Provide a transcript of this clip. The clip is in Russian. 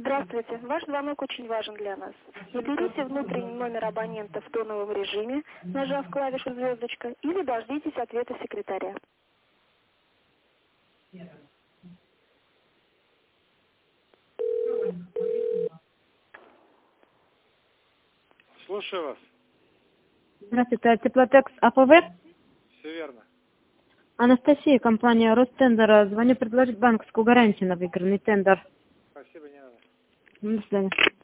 Здравствуйте. Ваш звонок очень важен для нас. Наберите внутренний номер абонента в тоновом режиме, нажав клавишу звездочка, или дождитесь ответа секретаря. Слушаю вас. Здравствуйте, Теплотекс АПВ. Все верно. Анастасия, компания Ростендер. Звоню предложить банковскую гарантию на выигранный тендер. Спасибо, не надо. До свидания.